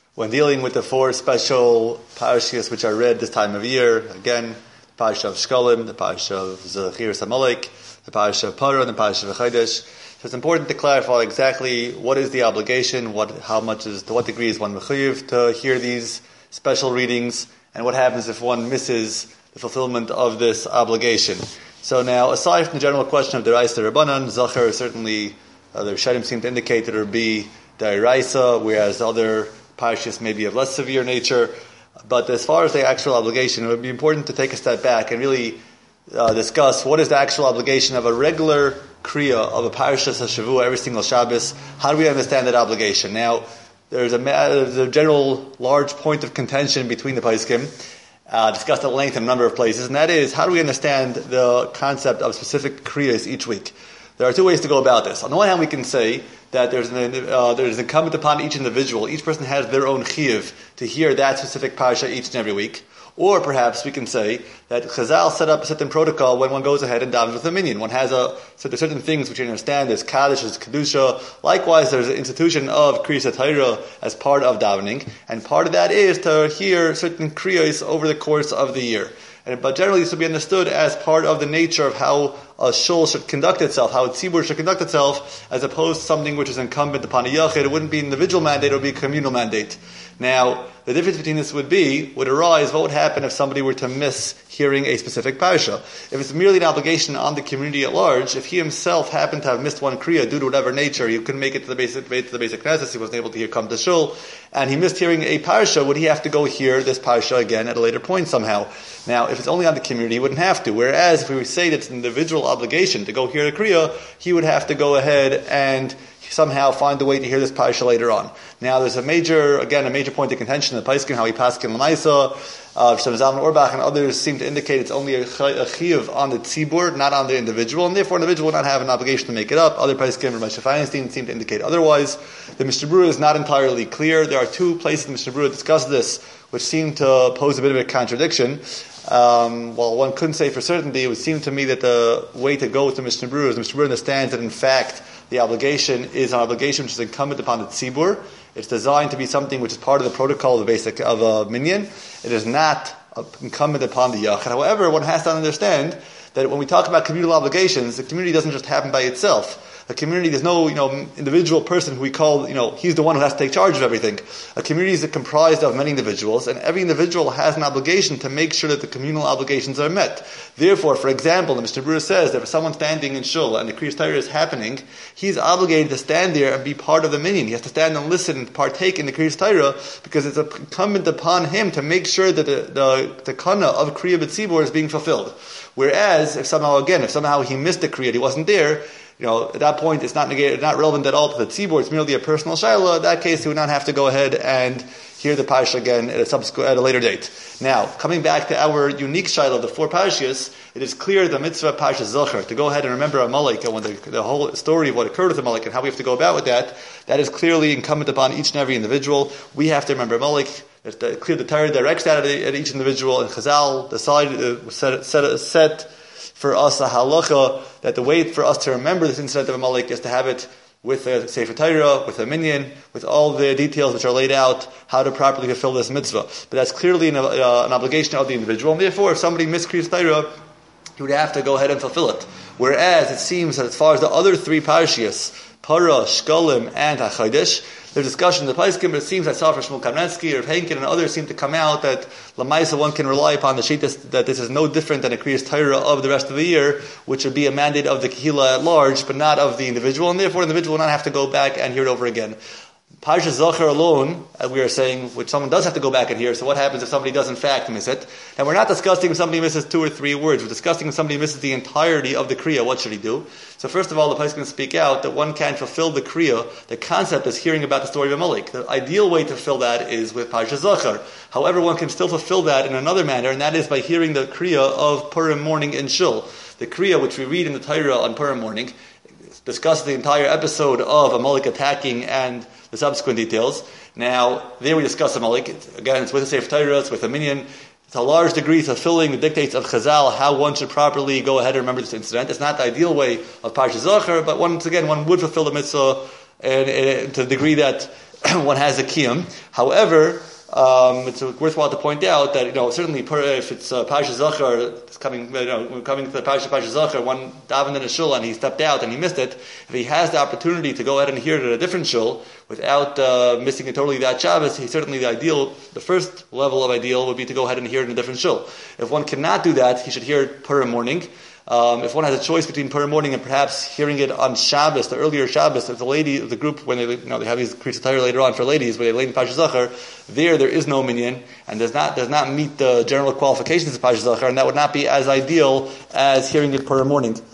When dealing with the four special parashas which are read this time of year, again, the parasha of Shkolim, the parasha of Zechiras HaMelech, the parasha of Parah, and the parasha of Chodesh. So it's important to clarify exactly what is the obligation, to what degree is one mechuyev to hear these special readings, and what happens if one misses the fulfillment of this obligation. So now, aside from the general question of Deraisa Rabbanan, Zachar certainly, the Rishonim seem to indicate that it would be Deraisa, whereas other parashas may be of less severe nature. But as far as the actual obligation, it would be important to take a step back and really discuss what is the actual obligation of a regular kriya of a parashas HaShavua every single Shabbos. How do we understand that obligation? Now, there's a general large point of contention between the Paiskim, discussed at length in a number of places, and that is, how do we understand the concept of specific kriyas each week? There are two ways to go about this. On the one hand, we can say that there's incumbent upon each individual. Each person has their own chiyuv to hear that specific parasha each and every week. Or perhaps we can say that Chazal set up a certain protocol when one goes ahead and davens with a minyan. One has certain things which you understand. There's Kaddish, there's Kedusha. Likewise, there's an institution of Kriyas HaTorah as part of davening. And part of that is to hear certain kriyas over the course of the year. But generally, this would be understood as part of the nature of how a shul should conduct itself, how a tzibur should conduct itself, as opposed to something which is incumbent upon a yachid. It wouldn't be an individual mandate, it would be a communal mandate. Now, the difference between this would arise, what would happen if somebody were to miss hearing a specific parasha? If it's merely an obligation on the community at large, if he himself happened to have missed one kriya due to whatever nature, he couldn't make it to the basic knesses, he wasn't able to come to shul, and he missed hearing a parasha, would he have to go hear this parasha again at a later point somehow? Now, if it's only on the community, he wouldn't have to. Whereas, if we would say that it's an individual obligation to go hear the kriya, he would have to go ahead and somehow find a way to hear this parasha later on. Now, there's a major point of contention in the Paiskim, how he paskin l'maisa. Shem Zalman Auerbach and others seem to indicate it's only a chiyuv on the tzibur, not on the individual, and therefore an individual would not have an obligation to make it up. Other Paiskim, Rav Moshe Feinstein, seem to indicate otherwise. The Mishnah Berurah is not entirely clear. There are two places in the Mishnah Berurah discuss this, which seem to pose a bit of a contradiction. While one couldn't say for certainty, it would seem to me that the way to go with the Mishnah Berurah is the Mishnah Berurah understands that in fact the obligation is an obligation which is incumbent upon the tzibur. It's designed to be something which is part of the protocol of a minyan. It is not incumbent upon the yachid. However, one has to understand that when we talk about communal obligations, the community doesn't just happen by itself. A community, there's no, individual person who we call, he's the one who has to take charge of everything. A community is comprised of many individuals, and every individual has an obligation to make sure that the communal obligations are met. Therefore, for example, the Mishnah Berurah says that if someone's standing in shul and the Kriyas Torah is happening, he's obligated to stand there and be part of the minyan. He has to stand and listen and partake in the Kriyas Torah because it's incumbent upon him to make sure that the kana of Kriya B'tzibur is being fulfilled. Whereas, if somehow he missed the Kriya, he wasn't there, at that point, it's not negated, not relevant at all to the tzibur. It's merely a personal shayla. In that case, he would not have to go ahead and hear the parasha again at a later date. Now, coming back to our unique shayla of the four parashas, it is clear the mitzvah of parashat Zachar, to go ahead and remember Amalek and the whole story of what occurred with Amalek and how we have to go about with that is clearly incumbent upon each and every individual. We have to remember Amalek. It's clear the Torah directs that at each individual, and Chazal decided set for us a halacha that the way for us to remember this incident of Amalek is to have it with a Sefer Torah, with a minyan, with all the details which are laid out, how to properly fulfill this mitzvah. But that's clearly an obligation of the individual, and therefore if somebody missed Kriyas Torah, he would have to go ahead and fulfill it. Whereas it seems that as far as the other three parashiyos, Parah, Shkolim, and HaChodesh, there's discussion in the Paiskim, but it seems that Safra Shmuel Kamnetsky or Henkin and others seem to come out that Lamaisa one can rely upon the shittas that this is no different than a Kriyas Torah of the rest of the year, which would be a mandate of the Kehila at large, but not of the individual, and therefore the individual will not have to go back and hear it over again. Parashat Zachar alone, as we are saying, which someone does have to go back and hear, so what happens if somebody does in fact miss it? And we're not discussing if somebody misses 2 or 3 words, we're discussing if somebody misses the entirety of the Kriya, what should he do? So first of all, the Paiskim can speak out that one can't fulfill the Kriya. The concept is hearing about the story of Amalek. The ideal way to fulfill that is with Parashat Zachar. However, one can still fulfill that in another manner, and that is by hearing the Kriya of Purim morning in Shul. The Kriya, which we read in the Torah on Purim morning, discusses the entire episode of Amalek attacking and the subsequent details. Now, there we discuss Amalek. Again, it's with a Sefer Torah, it's with a minyan. It's a large degree fulfilling the dictates of Chazal, how one should properly go ahead and remember this incident. It's not the ideal way of Parashat Zachar, but once again, one would fulfill the mitzvah and to the degree that one has a kiyum. However, it's worthwhile to point out that certainly if it's Parsha Zachar, it's coming to the Parsha Zachar, one davened in a shul and he stepped out and he missed it. If he has the opportunity to go ahead and hear it at a different shul without missing it totally that Shabbos, the first level of ideal would be to go ahead and hear it in a different shul. If one cannot do that, he should hear it Purim morning. If one has a choice between Purim morning and perhaps hearing it on Shabbos, the earlier Shabbos, if the group, when they have these Kriyas Torah later on for ladies, where they lay in Parsha Zachar, there is no minyan, and does not meet the general qualifications of Parsha Zachar, and that would not be as ideal as hearing it Purim morning.